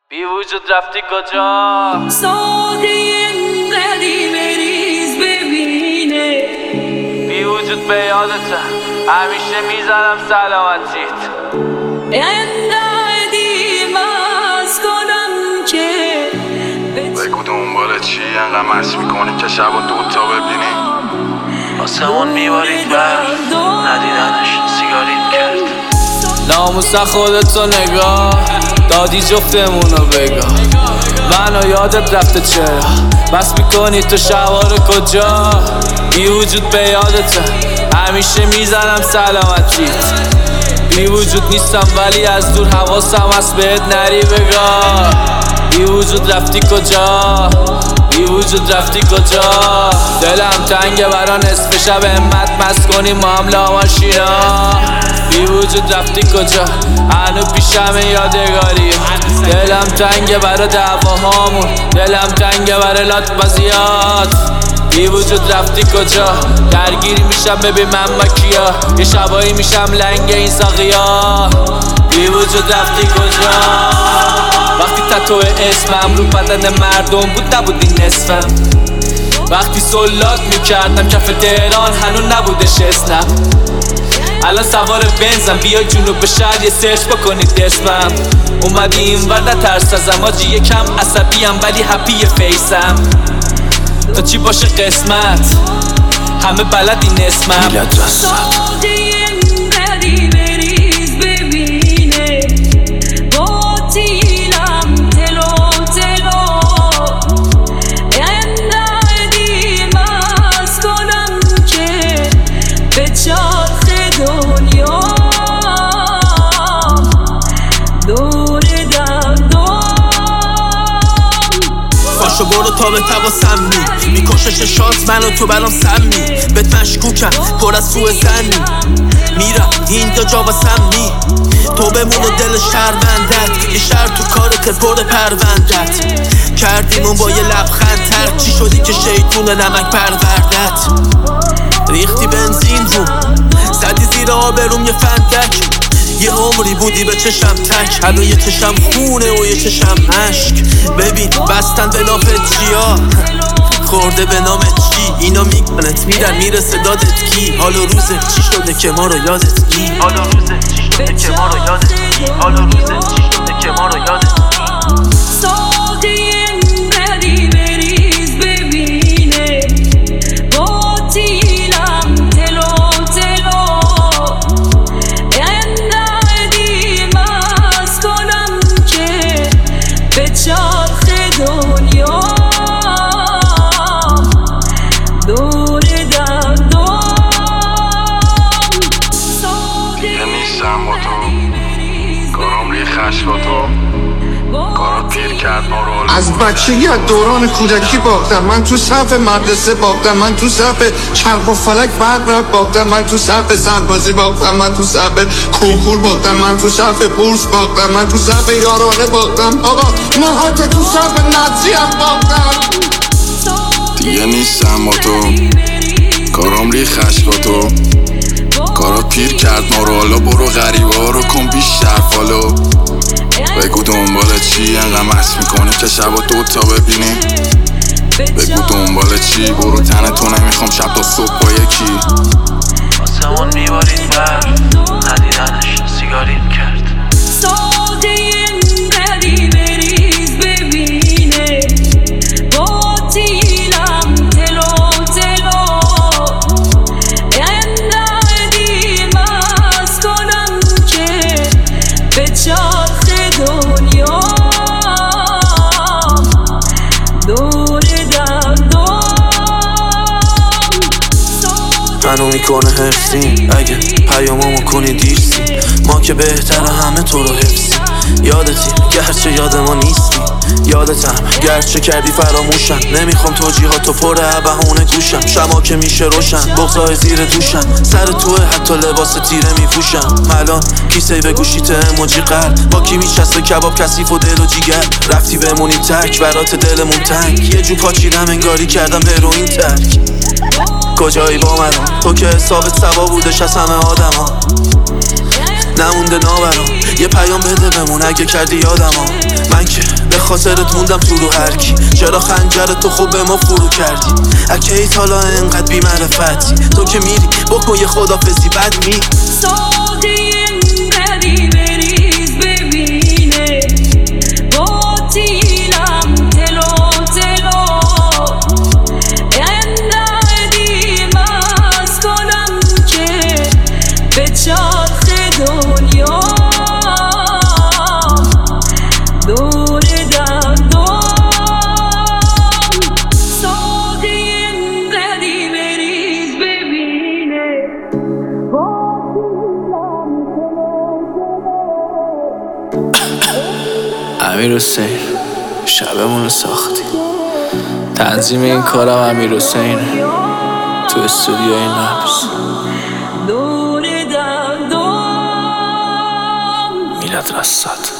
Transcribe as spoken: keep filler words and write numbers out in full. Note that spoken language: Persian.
بی وجود رفتی کجا؟ ساده اینقدی بریز ببینه بی وجود به یادتم همیشه میزنم سلامتیت. اینقدی مست کنم که بگو دنبال چی انقدر مست میکنی که شب و دوتا ببینی. آسمون میبارید برف ندیدنش سیگاریم کرد. ناموس خودتو نگاه دادی جفتمونو بگاه. منو یادت رفته چرا بس میکنی تو شوار کجا؟ بی وجود به یادتم همیشه میزنم سلامتیت. بی وجود نیستم ولی از دور حواسم هست بهت نری بگاه. بی وجود رفتی کجا؟ بی وجود رفتی کجا؟ دلم تنگه برا نصف شب همت مست کنیم ما هم لاماشینا. بی وجود رفتی کجا؟ هنو پیشم یادگاری. دلم تنگه برا دعواهامون، دلم تنگه برا لات بازیات. بی وجود رفتی کجا؟ درگیری میشم ببین من با کیا. یه شبایی میشم لنگ این ساقیا. بی وجود رفتی کجا؟ وقتی تتو اسمم رو بدن مردم بود نبودی نصفم. وقتی سلات میکردم کف تهران هنو نبودش اسمم. الان سوار بنزم بیای جنوب شهر یه سرچ بکنید اسمم. اومدی این ور نترس ازم آجی یکم عصبیم ولی هپی فیسم. تا چی باشه قسمت همه بلدین اسمم. ساده اینقدی بریز ببینه باطیلم تلو تلو. اینقدی مست کنم که به چرخ دنیا دور دردم. پاشو برو تا به تواسم می میکشش شانس منو تو برام سمی. بهت مشکوکم پر از سوء زنی میرم اینجا جا واسم نی. تو بمون و دل شهروندت یه شهر تو کارت پر پروندت. کردیمون با یه لبخند تر چی شدی که شیطون نمک پروردت. ریختی بنزین رو زدی زیر آبروم یه فندک. یه عمری بودی به چشم تک الان یه چشم خونه و یه چشم عشق. ببین بستن به نافت چیا خورده به نام چی. اینا میگنت میرن میرسه دادت کی. حالا روزه چی شده که ما رو یادت کی. حالا روزه چی شده که ما رو یادت کی. حالا روزه چی شده که ما رو یادت کی. ساده اینقدی بریز ببینه باطیلم تلو تلو. اینقدی مست کنم که به چرخ دنیا دور دردم. دیگه نیستم با تو کارام ری خشک با تو. کارات پیر کرد ما رو. از بچگی از دوران کودکی باختم من تو صف مدرسه باختم. من تو صف چرخ و فلک برق رفت باختم. من تو صف سربازی باختم. من تو صف کنکور باختم. من تو صف بورس باختم. من تو صف یارانه باختم. آقا من حتی تو صف نزی هم باختم. دیگه نیستم با تو کارام ری خشک با تو. کارات پیر کرد ما رو. حالا برو غریبه ها رو کن بیشتر فالو. بگو دنبال چی انقدر مست میکنی که شب و دوتا ببینی. بگو دنبال چی برو تنتو نمیخوام شب تا صبح با یکی. آسمون میبارید برف ندیدنش سیگاریم کرد. ساده اینقدی بریز ببینه باطیلم تلو تلو. اینقدی مست کنم که به چرخ دنیا دور دردم. منو میکنه حفظیم اگه پیاممو کنی دیرسی. ما که بهتره همه تو رو حفظی. یادتی گرچه یاد ما نیستی. یادتم گرچه کردی فراموشم. نمیخوام توجیهاتو پر بهونه گوشم. شما که میشه روشن بغضای زیر دوشم. سر توه حتی لباس تیره میپوشم. الان کیسه به گوشیت اموجی قلب. با کی میچسته کباب کثیف و دل و جیگر. رفتی بمونی تک برات دلمون تنگ. یه جو پاچیدم انگاری کردم هروئین ترک. کجایی با منو تو که حسابت سوا بودش از همه آدم ها. نمونده نابرام یه پیام بده بمون اگه کردی یادم ها. من که خاطرت موندم تو رو هرکی. چرا خنجر تو خوب به ما فرو کردی؟ اکیت حالا انقدر بی معرفتی؟ تو که میری بکن یه خدافزی بد می ساقی انقدی بریز ببینه باطیلم تلو تلو انقدی مست کنم که به چرخ دنیا دور دندان. ساقی انقدی بریز ببینه امیر حسین شبمون رو ساختی. تنظیم این کارم امیر حسینه تو استودیوی نبض. دور دندان میلاد رساد.